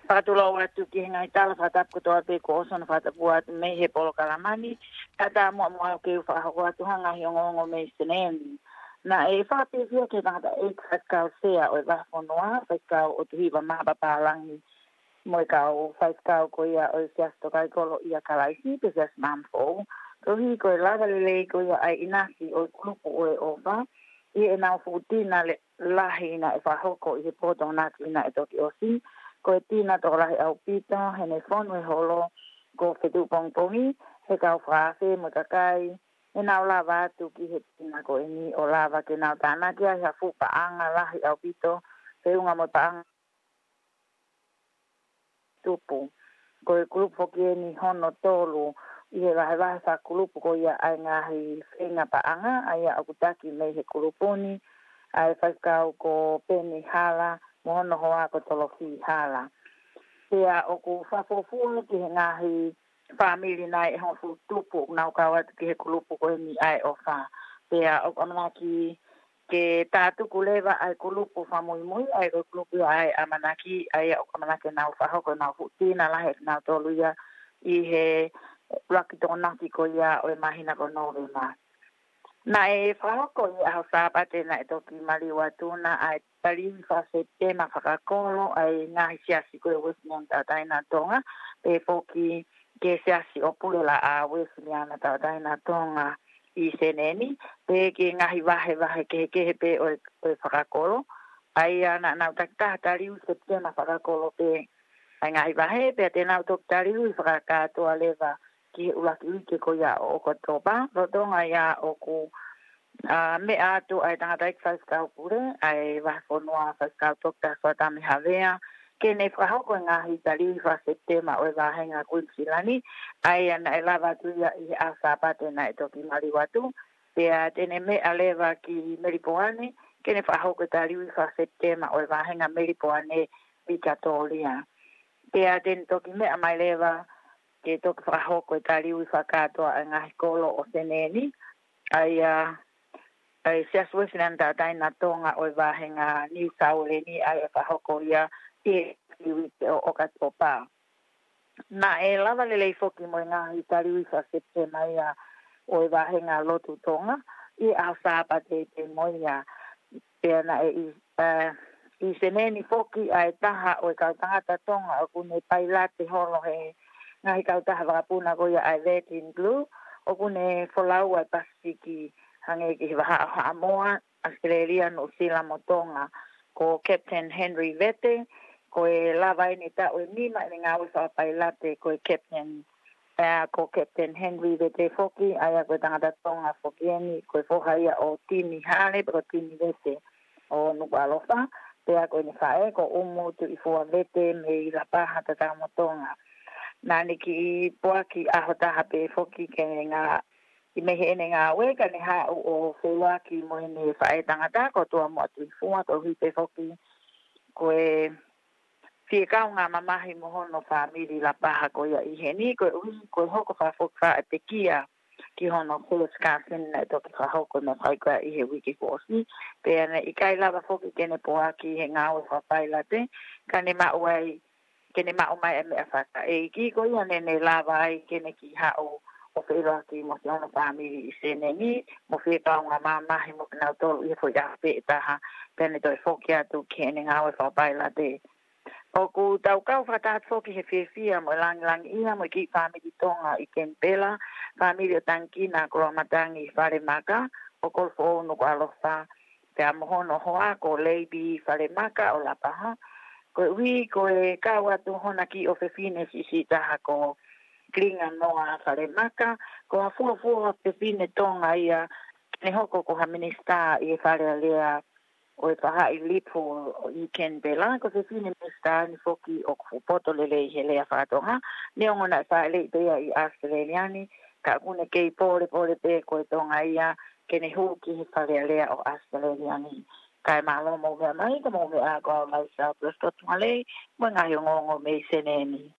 Whakatula watu ki ngai tala whatapu toa pe ko osona whatapu atu mei he polo kalamani. Tata mua mua ke whahako atu hanga hi ongo mei seneni. Na e whapewhia ke tangata e whakau sea o e whafonua, whakau o tuhiwa mahaba pālangi. Moi kau whakau ko ia o sias tokai kolo ia kalaisi, pe sias mamfo. Tohi ko e lava lelei ko ia ai inasi o kulupu o e ofa. I e nau futina le lahi na e whahoko i he poto naki na e toki osi. Ko e tina tō rahi au pito, hene whonu e holo, ko whetu pongpongi, he kau whaafe, mo kakai, he nau lava atu ki he tina ko e ni o lava ke nau tānakia, hea fu paanga rahi au pito, he unga mo paanga tupu. Ko e kulupo ki e ni hono tolu, i he rahi rahi wha kulupo ko ia ai ngahi whenga paanga, ai a akutaki mei he kuluponi, ai whaikau ko peni hala, mohono hoa ko tolofi hala. Pea o ku whafofua ki he ngahi whamiri nai e honsu tupu nau kawatu ki he kulupu ko ni ai o wha. Pea o amanaki ke tātuku lewa ai kulupu whamuimui, ai ko kulupu ai amanaki, ai o amanaki nau whahoko nau hutina lahe nau toluia i he rakitōnaki ko ia o e mahina ko novema. Na e whahoko i aho sāpate na e toki maliwa tūna ai taliwi whase tēma whakakolo ai ngahi siasi koe Wesleyan tātaina tonga pe poki ke siasi o pulela a Wesleyan tātaina tonga i seneni pe ke ngahi wahe ke pe o whakakolo ai ana nau takitaha taliwi se tēma whakakolo pe ai ngahi wahe pe te nau toki taliwi whakakatoa lewa ki ulaki uike ko ia o kotopa rotonga ia o ku me atu ai tangata ik whaiskau pure, ai whafonua whaiskau tokta whatami hawea, ke ne whahoko ngahi taliwi whasetema o e wahenga kuipsilani, ai ana e lava tuia i a sāpate na e toki maliwatu, pea tene me alewa ki Meripoane, ke ne whahoko taliwi whasetema o e wahenga Meripoane i katolia. Pea tene toki me amailewa ke toki whahoko taliwi whakatoa ngahi kolo o seneni, ai ai sias Wesleyan tātaina tonga o wahenga New Saureni ai e whahoko ia e iwite o katopa. Na e lava lelei foki mo ngahi taliwi whaseptema ia o wahenga lotu tonga i au sāpate te moia pia na i seneni foki ai taha o kautangata tonga o kune pailate holo he ngahi kautaha wakapuna ko ia ai red in blue o kune folau ai Pasifiki hange ki waha Samoa, Australia, New Zealand motonga ko Captain Henry Vete, ko e lava ini ta o nima ni ngawe whapailate ko e Captain Henry Vete foki, aia ko tangata tonga fokieni, ko e whohaia o Tini Hale, ko Tini Vete o Nukualofa, pea ko ni whae, ko umutu i fua Vete me i rapaha tata motonga. Nani ki poaki aho taha pe foki ke ngā i mehe ene ngā weka ni hau o whewā ki mo hene whae tangata ko tua mo atu i fua ko hipe foki ko e whiekau ngā mamahi mohono whamiri la paha ko ia i heni ko e hoko whawhoka wha te kia ki hono Phyllis Carson na toki whahoko na whaikoa i he wiki kōsi pe ane i kai lava foki kene poa ki he ngā o whapailate ka ne mauai kene maumai e mea whaka e ki ko ia nene lava ai kene ki hao o whera ki mo te ono pāmiri i seneni, mo whekau ngā māmahi mo kinau tolu i hoi ape e taha, pene toi whoki atu ki ene ngā oi whapaila te. O ku tau kau whakatat whoki he whiawhia mo langi ia mo ki pāmiri tonga i Kempela, pāmiri o Tankina ko Ramatangi i Wharemaka, o kolfo o nuku alofa, te amohono hoa ko Leibi i Wharemaka o Lapaha, ko ui ko e kau atu hona ki o whiwhine si taha ko klinga noa Wharemaka, ko a fua pepine tonga ia, ne hoko ko ha minista i e wharea lea o e paha i lipo i Kempela, ko pepine minista ni foki o kupoto lele i he lea whatonga, ne ongona whaele i bea i Australiani, ka kune kei pole pe ko e tonga ia, ke ne huki he wharea lea o Australiani. Kai malo mo mea mai, ka mo mea ko a mai sa plastotunga lei, mo ngai o ngongo mei seneni.